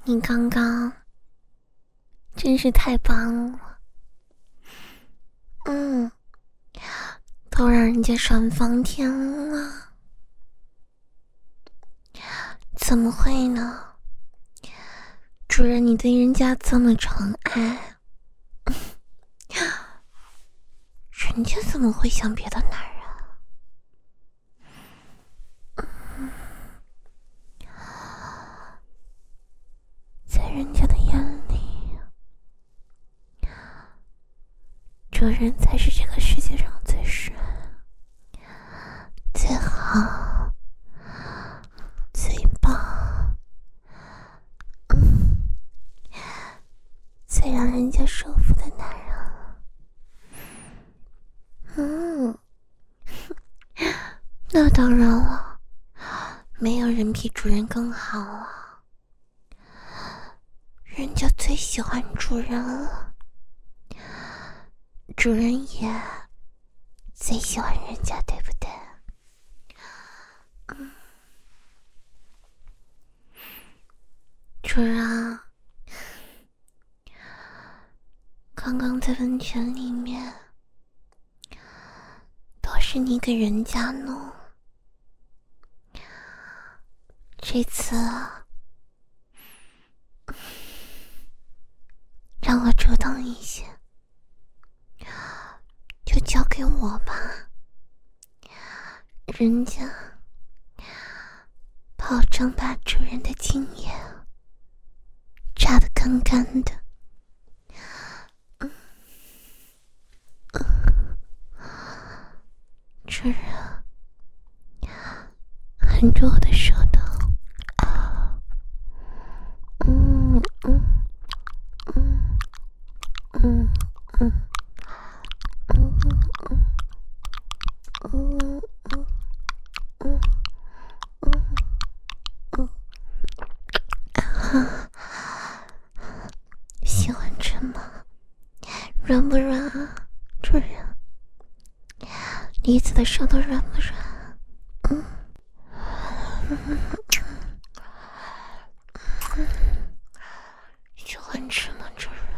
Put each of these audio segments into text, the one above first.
你刚刚真是太棒了。都让人家爽翻天了。怎么会呢？主人，你对人家这么宠爱，人家怎么会想别的男人？在人家的眼里，主人才是这个世界上最帅、最好、最棒、最让人家舒服的男人。那当然了，没有人比主人更好了。人家最喜欢主人了，主人也最喜欢人家，对不对？主人啊，刚刚在温泉里面都是你给人家弄，这次让我主动一些，就交给我吧。人家保证把主人的精液榨得干干的。主人含着我的舌头，喜欢吃吗？软不软啊，主人？梨子的舌头软不软？喜欢吃吗，主人？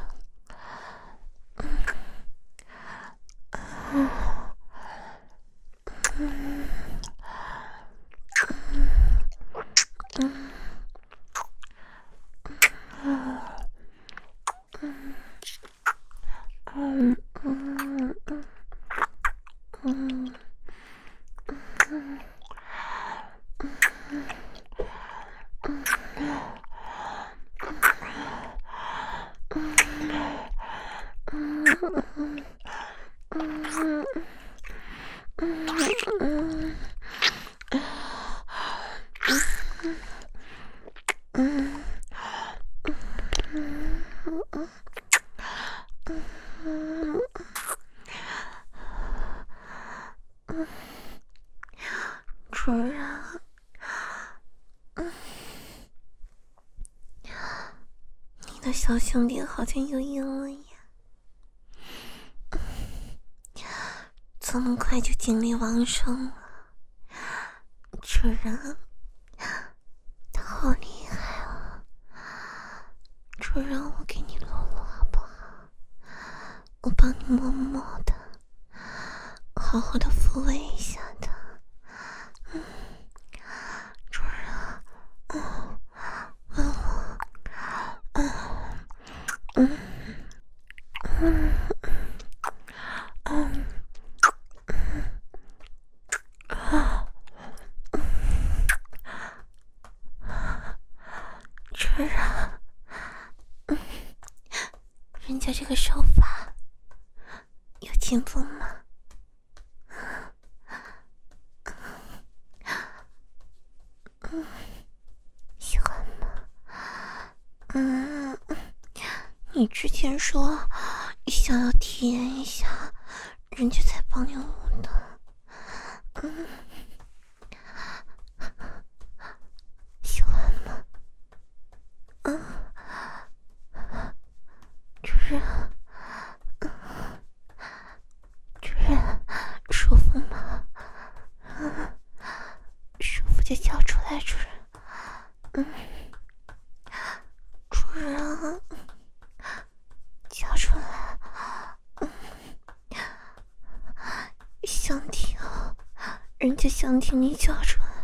主人，你的小兄弟好像有赢了耶，这么快就精力旺盛了。主人，他好厉害啊！主人，我给你搂搂好不好？我帮你摸摸的，好好的抚慰一下他。主人，主人，人家这个手法有进步吗？喜欢吗？你之前说你想要体验一下，人家才帮你捂的。喜欢吗？主人，主人，舒服吗？舒服就叫出来，主人。 人家想听你叫出来。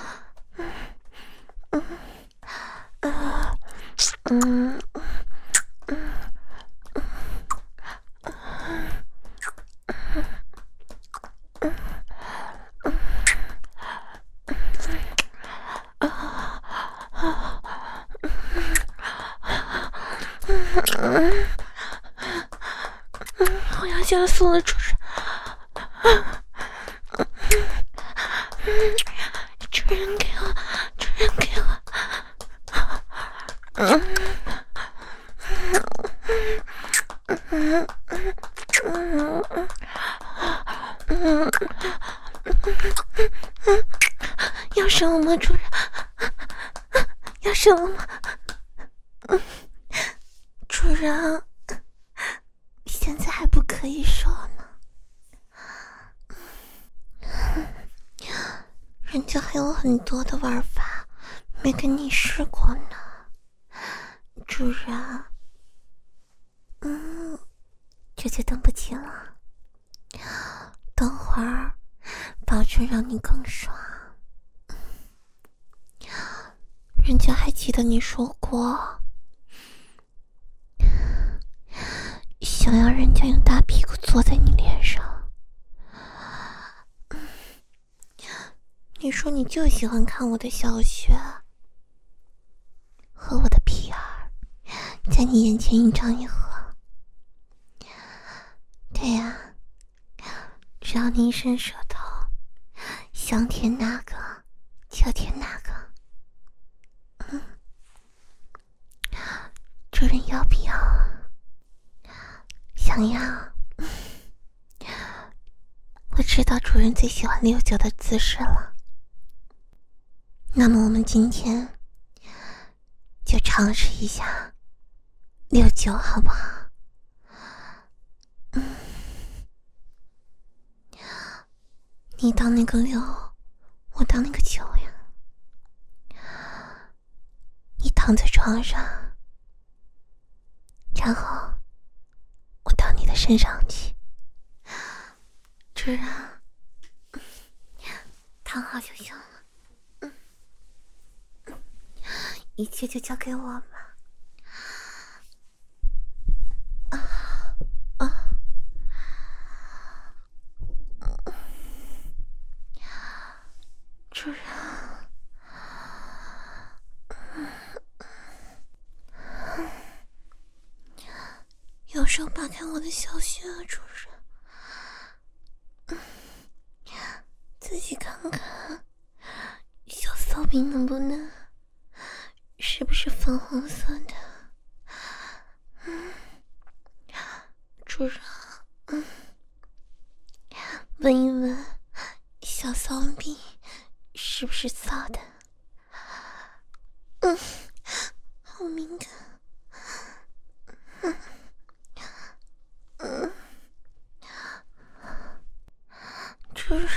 我要加速了，主人。主人给我，主人给我。要生了吗，主人？要生了吗？主人，现在还不可以说呢。人家还有很多的玩法没跟你试过呢，主人。这就等不及了，等会儿保证让你更爽。人家还记得你说过，想要人家用大屁股坐在你脸上。你说你就喜欢看我的小穴和我的屁眼在你眼前一张一合。对呀，只要你一伸舌头，想舔哪个就舔哪个。主人要不要啊？想要。我知道主人最喜欢溜脚的姿势了，那么我们今天就尝试一下溜脚好不好？你当那个溜，我当那个酒呀。你躺在床上，然后我到你的身上去。主人，躺好就行了。一切就交给我吧。主人，有手扒开我的小穴啊，主人。自己看看，小骚逼能不能？是不是粉红色的？主人，闻一闻，小骚逼是不是骚的？好敏感。主人，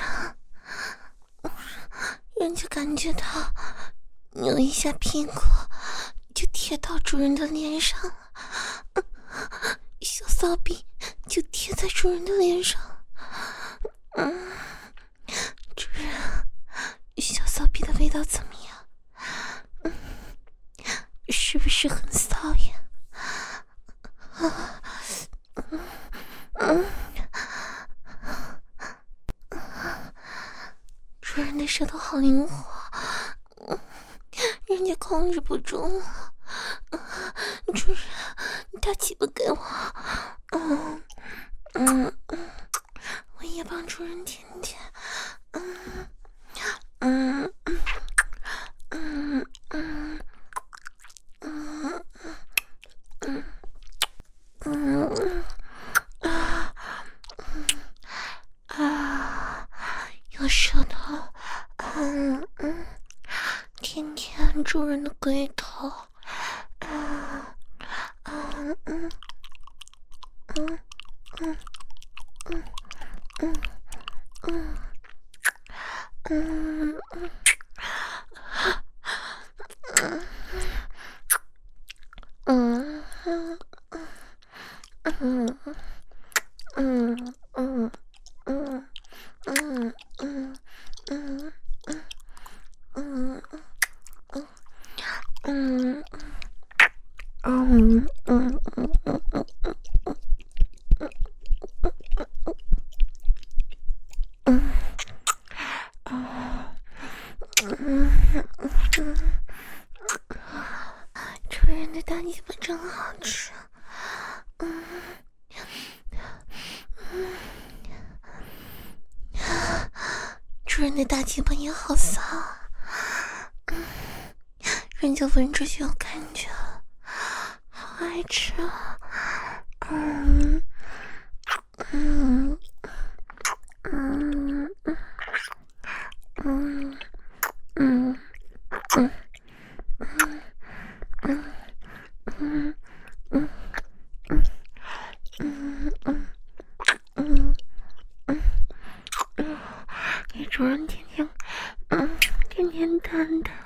人家感觉到扭一下屁股就贴到主人的脸上了，小骚逼就贴在主人的脸上。主人，小骚逼的味道怎么样？是不是很骚呀？主人的舌头好灵活，人家控制不住了。主人，你大鸡巴给我。我也帮主人舔舔。用舌头，舔舔主人的龟头。 主人的大鸡巴真好吃。主人的大鸡巴也好骚啊。人家闻着就有感觉，好爱吃啊。给主人听听，甜甜淡淡，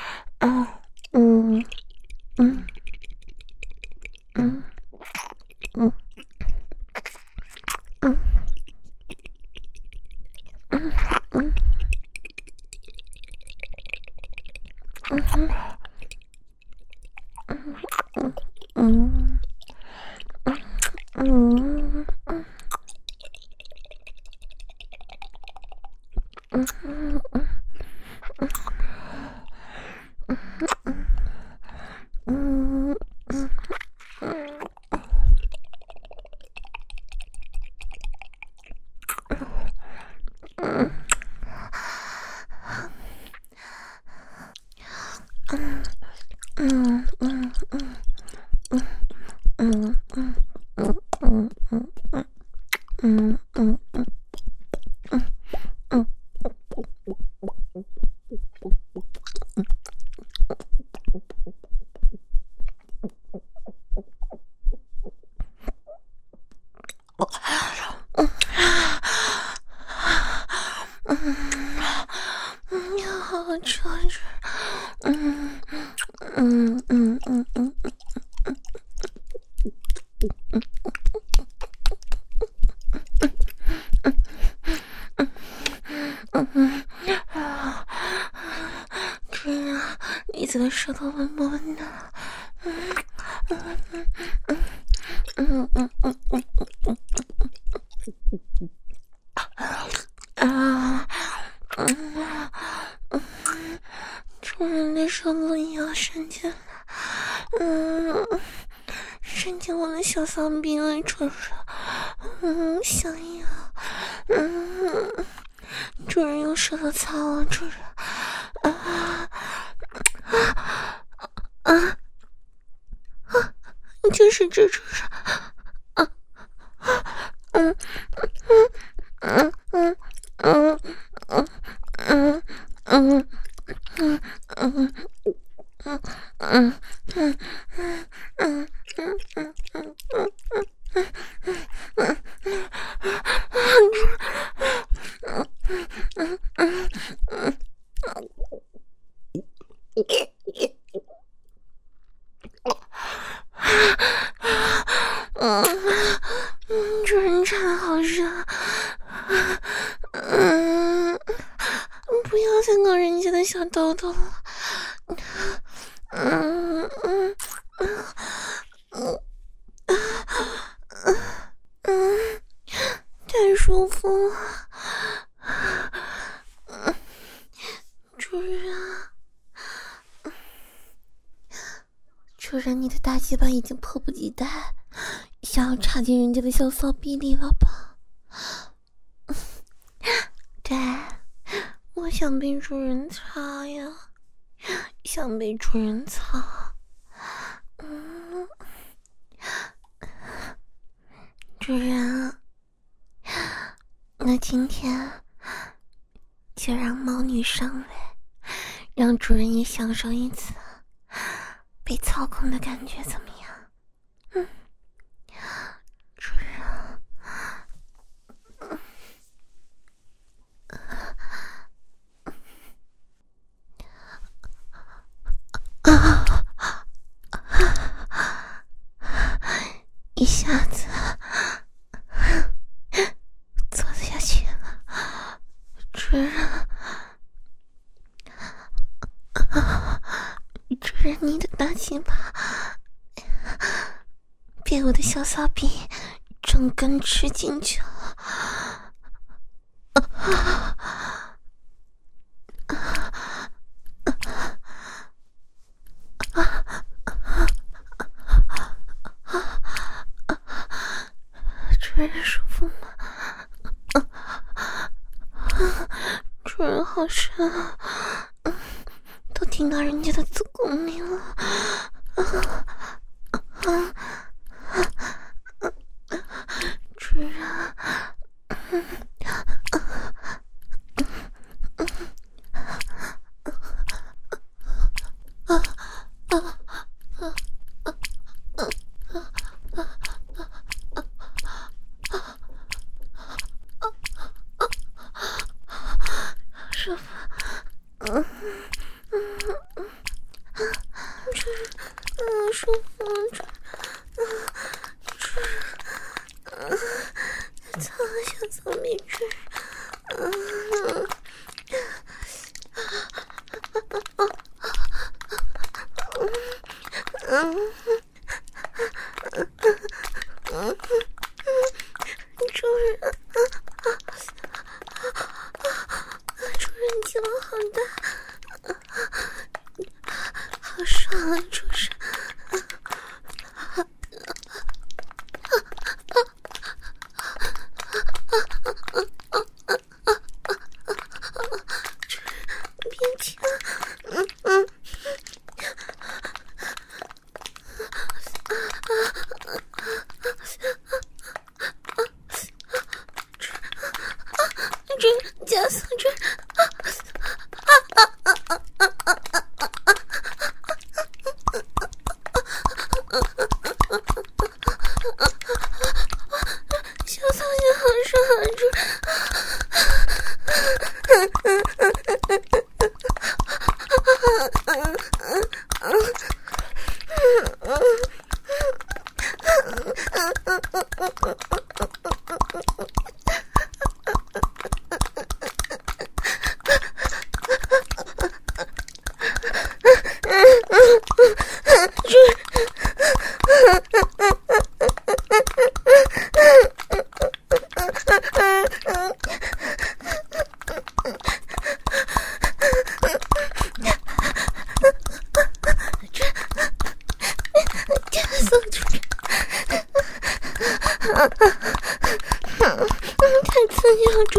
好吃，栗子的舌头温不温的？主人的手不也要伸进来？伸进我的小骚逼里，主人，想要，主人用舌头擦我，主人，就是这主人，主人馋好热，不要再搞人家的小豆豆了，太舒服了，主人，主人，你的大鸡巴已经迫不及待想要插进人家的小骚逼里了吧？对，我想被主人擦呀，想被主人擦。主人，那今天就让猫女上位，让主人也享受一次被操控的感觉，怎么样？主人，一下子坐下去，主人，主人，你的大鸡巴被我的小骚逼整根吃进去了。 主人舒服吗？主人好深啊，都听到人家的子宫里了。主人，舒服，舒服，操小草莓汁，主人，主人鸡巴好大，好爽啊，主人。别停，这加速这。小草也好爽啊，主太刺激了，主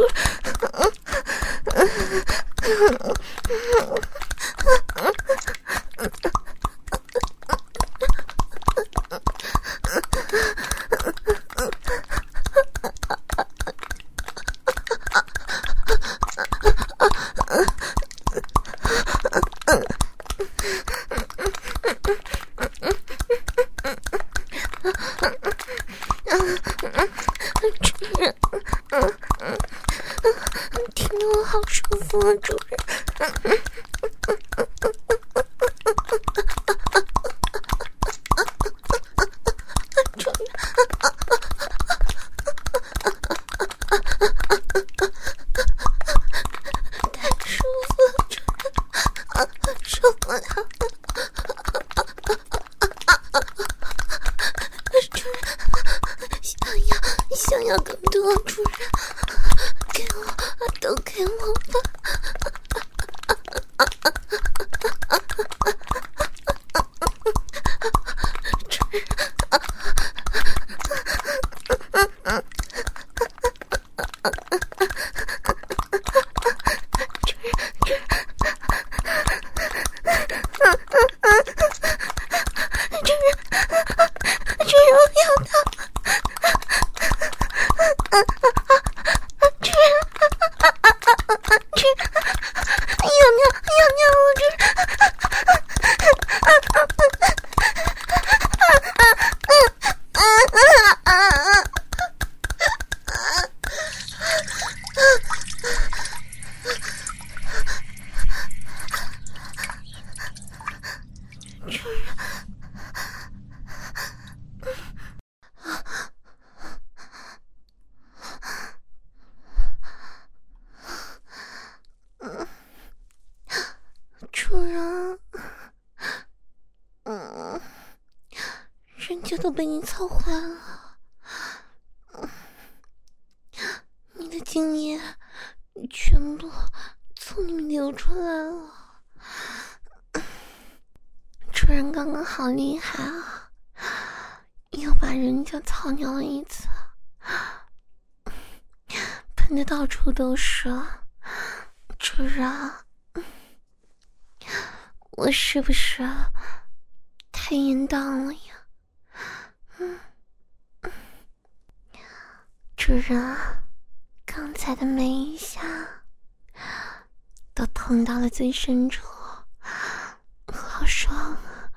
听得我好舒服啊，主人。太舒服了，主人，受不了。主人，想要更多，主人，给我，都给我吧。主人，人家都被你操坏了，你的精液全部从里面流出来了。主人刚刚好厉害啊，又把人家操尿了一次，喷的到处都是了。主人，我是不是太淫荡了呀？主人，刚才的每一下都痛到了最深处，好爽啊！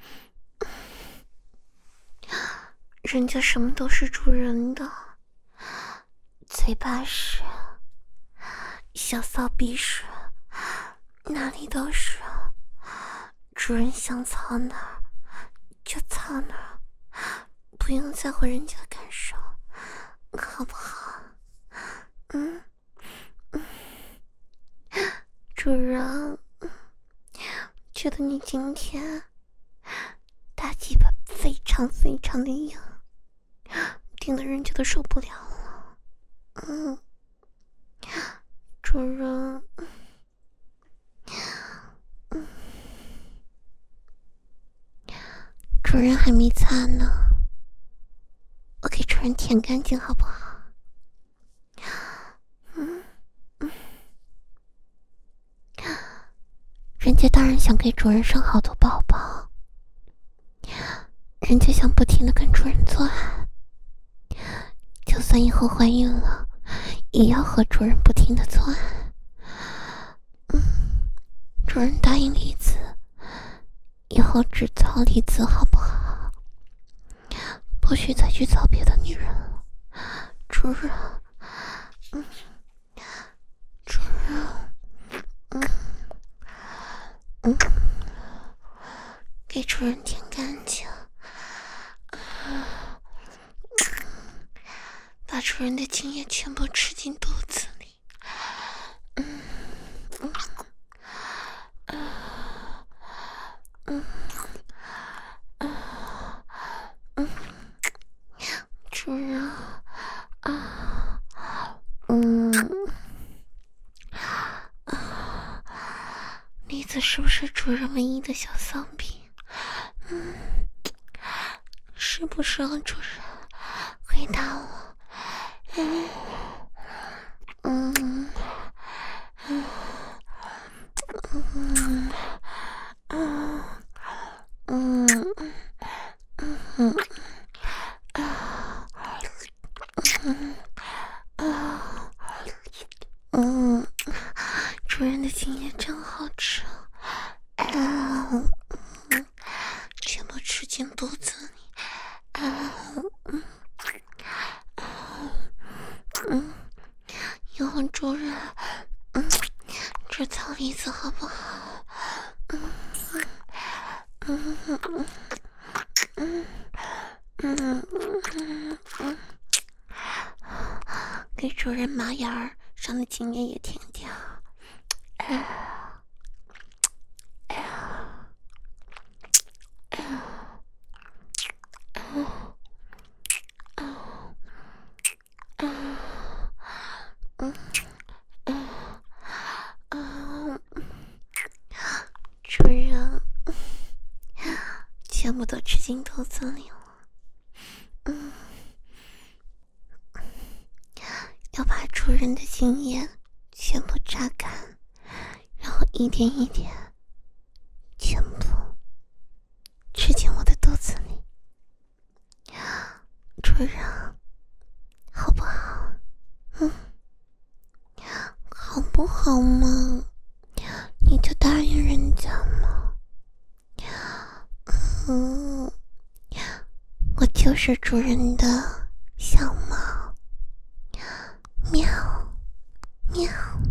人家什么都是主人的，嘴巴是，小骚逼是，哪里都是，主人想操哪儿就操哪儿，不用在乎人家的感受，好不好？主人，觉得你今天大鸡巴非常非常的硬，顶的人家都受不了了。主人，主人还没擦呢，我给主人舔干净好不好？人家当然想给主人生好多宝宝，人家想不停的跟主人做爱，就算以后怀孕了，也要和主人不停的做爱。主人答应栗子，以后只操栗子好不好？不许再去操别的女人了。主人，主人，给主人舔干净，把主人的精液全部吃进肚子里。主人，栗子是不是主人唯一的小丧逼？是不是啊，主人？回答我。主人的精液真好吃，全部吃进肚子里。以后主人，只操栗子好不好？给主人马眼儿上的精液也舔掉。主人，全部都吃进肚子里了。要把主人的精液全部榨干，然后一点一点全部吃进我的肚子里。主人，好不好？好不好嘛？你就答应人家嘛。我就是主人的小猫，喵喵。